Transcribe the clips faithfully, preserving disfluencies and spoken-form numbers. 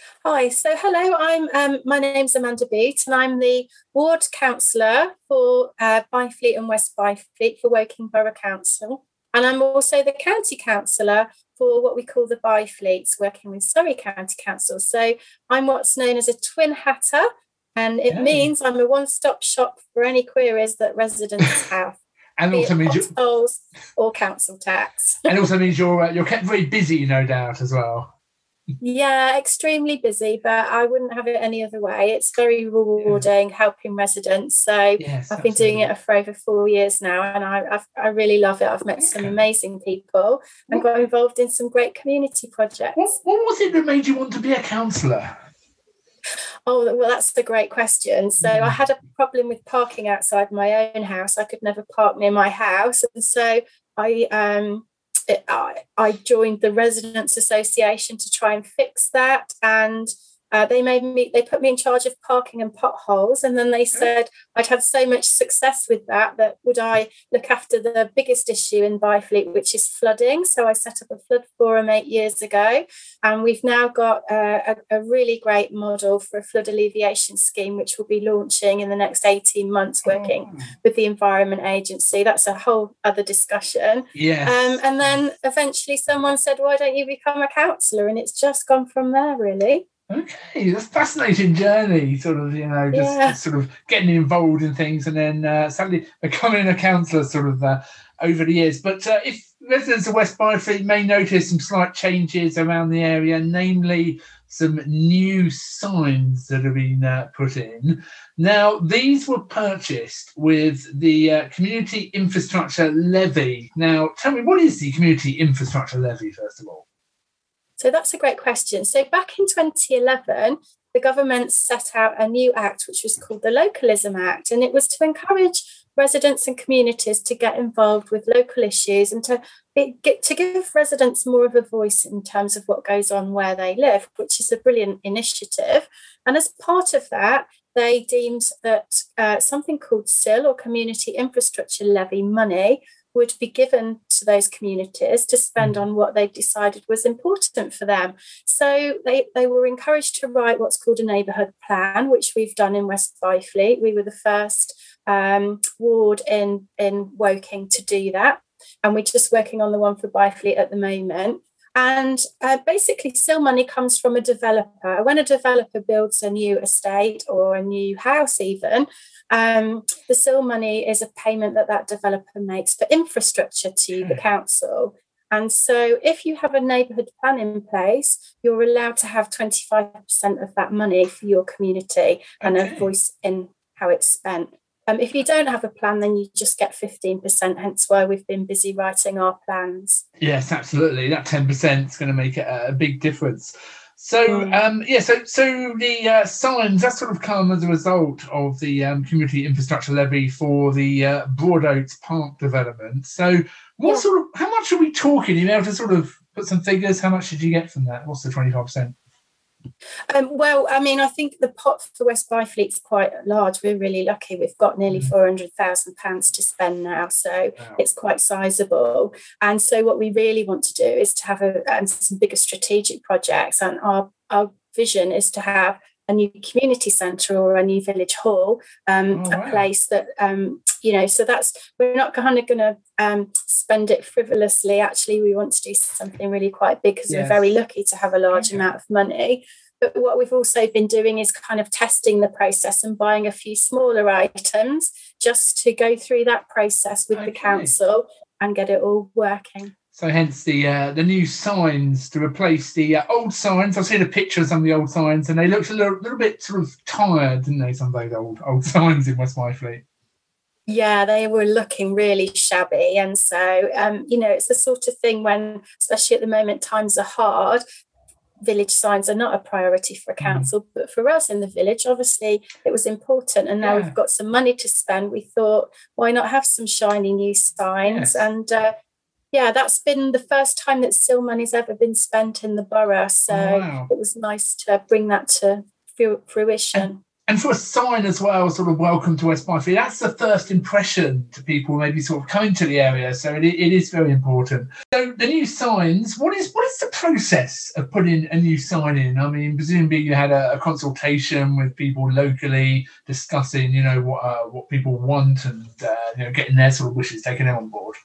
Hi, so hello, I'm um, my name's Amanda Beat, and I'm the ward councillor for uh, Byfleet and West Byfleet for Woking Borough Council, and I'm also the county councillor for what we call the Byfleets, working with Surrey County Council. So I'm what's known as a twin hatter, and it Okay. means I'm a one-stop shop for any queries that residents have, and be also it means you, potholes or council tax. and also means you're uh, you're kept very busy, no doubt, as well. Yeah, extremely busy, but I wouldn't have it any other way. It's very Yeah. rewarding helping residents. So Yes, I've been doing absolutely. it for over four years now, and I I've, I really love it. I've met some Okay. amazing people and What, got involved in some great community what projects. what was it that made you want to be a counsellor? Oh, well, that's a great question. So I Mm. had a problem with parking outside my own house. I could never park near my house, and so I um it, I, I joined the Residents Association to try and fix that, and uh, they made me they put me in charge of parking and potholes, and then they Okay. said I'd had so much success with that that would I look after the biggest issue in Byfleet, which is flooding. So I set up a flood forum eight years ago, and we've now got uh, a, a really great model for a flood alleviation scheme, which will be launching in the next eighteen months, working Oh. with the Environment Agency. That's a whole other discussion. Um, Yes. and then eventually someone said, why don't you become a counsellor? And it's just gone from there, really. Okay, that's a fascinating journey. Sort of, you know, just, Yeah. just sort of getting involved in things, and then uh, suddenly becoming a counsellor, sort of uh, over the years. But uh, if residents of West Byfleet may notice some slight changes around the area, namely some new signs that have been uh, put in. Now, these were purchased with the uh, Community Infrastructure Levy. Now, tell me, what is the Community Infrastructure Levy, first of all? So that's a great question. So back in twenty eleven, the government set out a new act, which was called the Localism Act, and it was to encourage residents and communities to get involved with local issues and to be, get to give residents more of a voice in terms of what goes on where they live, which is a brilliant initiative. And as part of that, they deemed that uh, something called S I L, or Community Infrastructure Levy money, would be given to those communities to spend on what they decided was important for them. So they, they were encouraged to write what's called a neighbourhood plan, which we've done in West Byfleet. We were the first um, ward in, in Woking to do that. And we're just working on the one for Byfleet at the moment. And uh, basically, S I L money comes from a developer. When a developer builds a new estate or a new house, even, um, the S I L money is a payment that that developer makes for infrastructure to the Okay. council. And so if you have a neighbourhood plan in place, you're allowed to have twenty-five percent of that money for your community and a Okay. voice in how it's spent. Um, if you don't have a plan, then you just get fifteen percent, hence why we've been busy writing our plans. Yes, absolutely. That ten percent is going to make a, a big difference. So, Mm. um, yeah, so so the uh, signs that sort of come as a result of the um, community infrastructure levy for the uh, Broadoaks Park development. So, what Yeah. sort of how much are we talking? You able to sort of put some figures? How much did you get from that? What's the twenty five percent? Um, well, I mean, I think the pot for West Byfleet is quite large. We're really lucky. We've got nearly Mm. four hundred thousand pounds to spend now, so Wow. it's quite sizable. And so, what we really want to do is to have a, um, some bigger strategic projects. And our, our vision is to have a new community centre or a new village hall, um, Oh, a wow. place that, um, you know, so that's, we're not kind of going to um, spend it frivolously. Actually, we want to do something really quite big because Yes. we're very lucky to have a large Okay. amount of money. But what we've also been doing is kind of testing the process and buying a few smaller items just to go through that process with Okay. the council and get it all working. So hence the uh, the new signs to replace the uh, old signs. I've seen a picture of some of the old signs, and they looked a little, little bit sort of tired, didn't they? Some of those old old signs in West Byfleet. Yeah, they were looking really shabby. And so, um, you know, it's the sort of thing when, especially at the moment, times are hard. Village signs are not a priority for a council, mm. but for us in the village, obviously, it was important. And now yeah. we've got some money to spend. We thought, why not have some shiny new signs? Yes. And uh, yeah, that's been the first time that S I L money's ever been spent in the borough. So oh, wow. It was nice to bring that to fruition. And, And for a sign as well, sort of welcome to West Byfleet, that's the first impression to people maybe sort of coming to the area. So it, it is very important. So the new signs, what is what is the process of putting a new sign in? I mean, presumably you had a, a consultation with people locally discussing, you know, what uh, what people want and, uh, you know, getting their sort of wishes, taking them on board.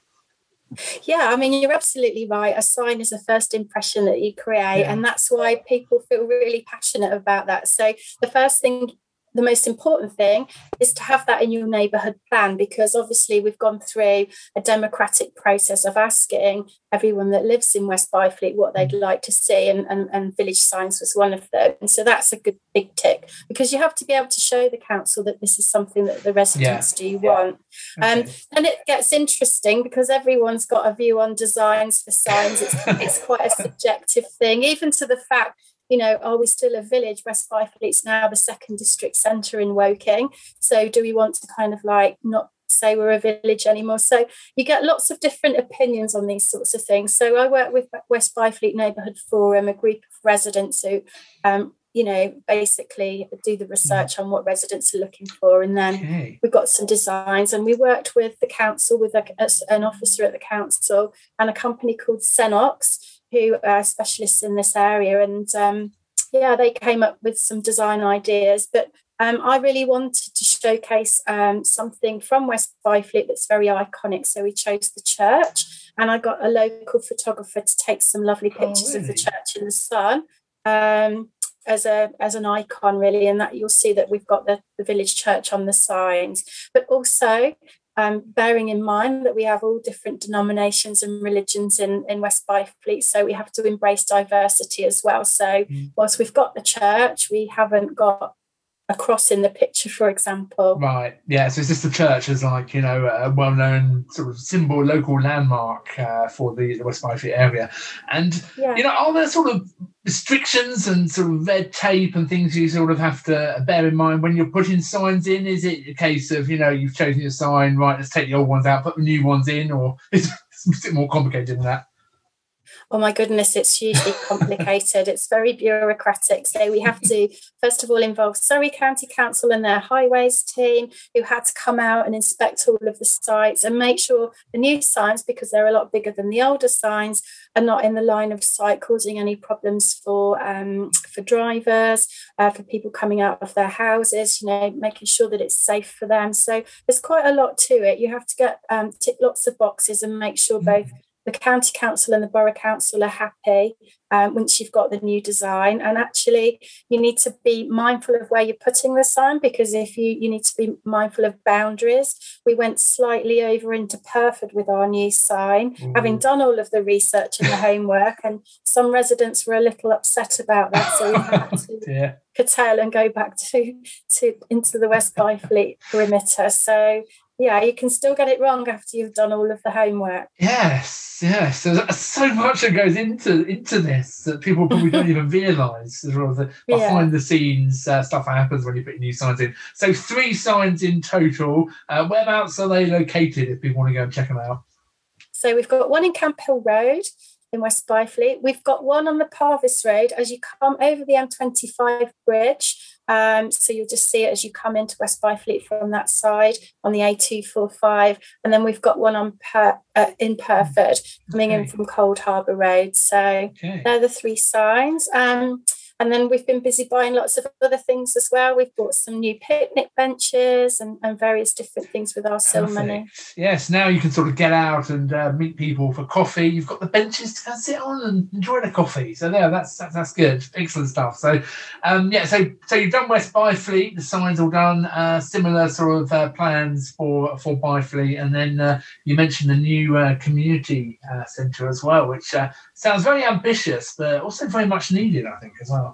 Yeah, I mean, you're absolutely right. A sign is a first impression that you create, yeah. And that's why people feel really passionate about that. So the first thing, the most important thing is to have that in your neighbourhood plan, because obviously we've gone through a democratic process of asking everyone that lives in West Byfleet what they'd like to see, and, and, and village signs was one of them. And so that's a good big tick, because you have to be able to show the council that this is something that the residents yeah. do want. Yeah. Okay. Um, and it gets interesting because everyone's got a view on designs for signs. It's, it's quite a subjective thing, even to the fact, you know, are we still a village? West Byfleet's now the second district centre in Woking. So do we want to kind of like not say we're a village anymore? So you get lots of different opinions on these sorts of things. So I work with West Byfleet Neighbourhood Forum, a group of residents who, um, you know, basically do the research on what residents are looking for. And then okay. we've got some designs, and we worked with the council, with a, an officer at the council and a company called Senox, who are specialists in this area. And um, yeah, they came up with some design ideas. But um, I really wanted to showcase um, something from West Byfleet that's very iconic. So we chose the church, and I got a local photographer to take some lovely pictures oh, really? of the church in the sun um, as a as an icon, really. And that you'll see that we've got the, the village church on the signs. But also, Um, bearing in mind that we have all different denominations and religions in, in West Byfleet, so we have to embrace diversity as well. So mm. whilst we've got the church, we haven't got a cross in the picture, for example. Right, yeah, so it's just the church as like, you know, a well-known sort of symbol, local landmark uh, for the, the West Byfleet area. And, yeah. you know, are there sort of restrictions and sort of red tape and things you sort of have to bear in mind when you're putting signs in? Is it a case of, you know, you've chosen your sign, right, let's take the old ones out, put the new ones in, or is it more complicated than that? Oh my goodness, it's hugely complicated. It's very bureaucratic. So we have to, first of all, involve Surrey County Council and their highways team, who had to come out and inspect all of the sites and make sure the new signs, because they're a lot bigger than the older signs, are not in the line of sight, causing any problems for um, for drivers, uh, for people coming out of their houses, you know, making sure that it's safe for them. So there's quite a lot to it. You have to get um, tick lots of boxes and make sure both the county council and the borough council are happy um, once you've got the new design. And actually, you need to be mindful of where you're putting the sign, because if you, you need to be mindful of boundaries. We went slightly over into Purford with our new sign, mm. having done all of the research and the homework, and some residents were a little upset about that. So we had to yeah. curtail and go back to, to into the West Byfleet perimeter. So yeah, you can still get it wrong after you've done all of the homework. Yes, yes. There's so much that goes into into this that people probably don't even realise. Sort of the behind yeah. the scenes uh, stuff that happens when you put new signs in. So three signs in total. Uh, whereabouts are they located if people want to go and check them out? So we've got one in Camp Hill Road in West Byfleet. We've got one on the Parvis Road as you come over the M twenty-five bridge. Um, so you'll just see it as you come into West Byfleet from that side on the A two forty-five. And then we've got one on per, uh, in Purford coming okay. in from Cold Harbour Road. So okay. they're the three signs. Um, And then we've been busy buying lots of other things as well. We've bought some new picnic benches and, and various different things with our sale money. Yes, now you can sort of get out and uh, meet people for coffee. You've got the benches to sit on and enjoy the coffee. So yeah, that's that's, that's good. Excellent stuff. So um, yeah, so so you've done West Byfleet. The signs all done. Uh, similar sort of uh, plans for for Byfleet, and then uh, you mentioned the new uh, community uh, centre as well, which uh, sounds very ambitious, but also very much needed, I think, as well.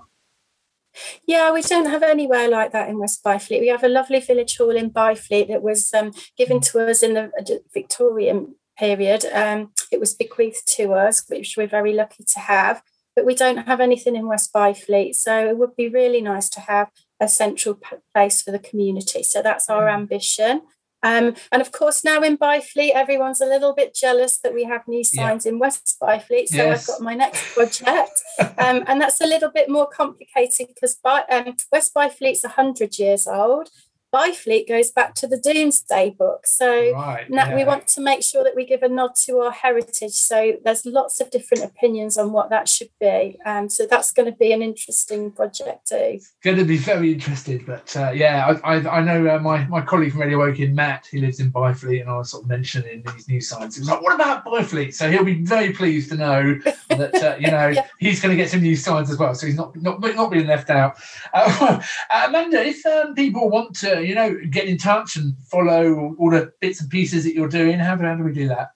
Yeah, we don't have anywhere like that in West Byfleet. We have a lovely village hall in Byfleet that was um, given to us in the Victorian period. Um, it was bequeathed to us, which we're very lucky to have. But we don't have anything in West Byfleet. So it would be really nice to have a central place for the community. So that's our ambition. Um, and of course, now in Byfleet, everyone's a little bit jealous that we have new signs yeah. in West Byfleet. So yes. I've got my next project. um, and that's a little bit more complicated because by, um, West Byfleet's one hundred years old. Byfleet goes back to the Domesday Book. So right, now yeah. we want to make sure that we give a nod to our heritage. So there's lots of different opinions on what that should be. Um, so that's going to be an interesting project too. Going to be very interested. But uh, yeah, I, I, I know uh, my, my colleague from Radio Woking, Matt, he lives in Byfleet, and I was sort of mentioning these new signs. He was like, what about Byfleet? So he'll be very pleased to know that, uh, you know, yeah. he's going to get some new signs as well. So he's not not, not being left out. Uh, Amanda, if um, people want to, you know, get in touch and follow all the bits and pieces that you're doing, how do, how do we do that?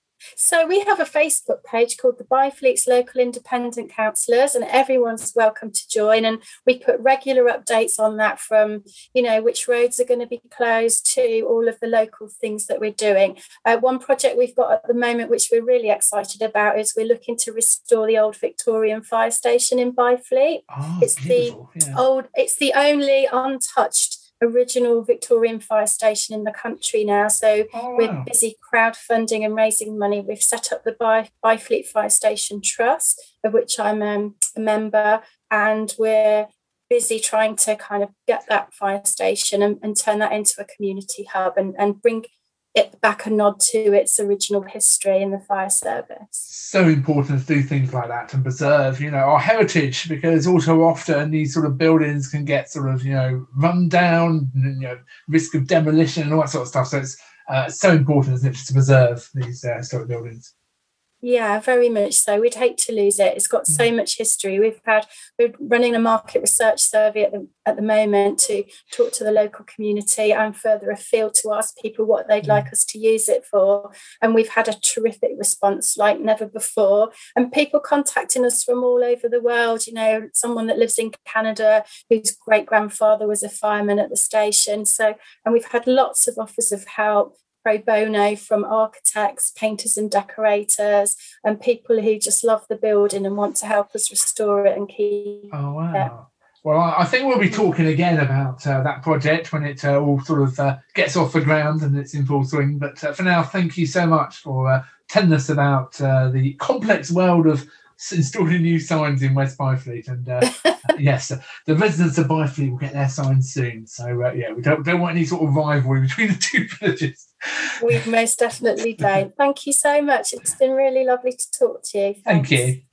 So we have a Facebook page called the Byfleet's Local Independent Councillors, and everyone's welcome to join. And we put regular updates on that, from, you know, which roads are going to be closed to all of the local things that we're doing. Uh, one project we've got at the moment, which we're really excited about, is we're looking to restore the old Victorian fire station in Byfleet. Oh, it's beautiful. the yeah. old, it's the only untouched original Victorian fire station in the country now. So oh, wow. we're busy crowdfunding and raising money. We've set up the By, Byfleet Fire Station Trust, of which I'm um, a member, and we're busy trying to kind of get that fire station and, and turn that into a community hub and, and bring it back a nod to its original history in the fire service. So important to do things like that and preserve, you know, our heritage, because also often these sort of buildings can get sort of, you know, run down, you know, risk of demolition and all that sort of stuff. So it's uh, so important, isn't it, to preserve these uh, historic buildings. Yeah, very much so. We'd hate to lose it. It's got so much history. We've had we're running a market research survey at the at the moment to talk to the local community and further afield to ask people what they'd like us to use it for. And we've had a terrific response like never before. And people contacting us from all over the world. You know, someone that lives in Canada whose great grandfather was a fireman at the station. So, and we've had lots of offers of help, pro bono, from architects, painters and decorators, and people who just love the building and want to help us restore it and keep oh, wow. it. Well, I think we'll be talking again about uh, that project when it uh, all sort of uh, gets off the ground and it's in full swing. But uh, for now, thank you so much for uh, telling us about uh, the complex world of installing new signs in West Byfleet. And uh, yes, the residents of Byfleet will get their signs soon. So uh, yeah, we don't, don't want any sort of rivalry between the two villages. We most definitely don't. Thank you so much. It's been really lovely to talk to you. Thanks. Thank you.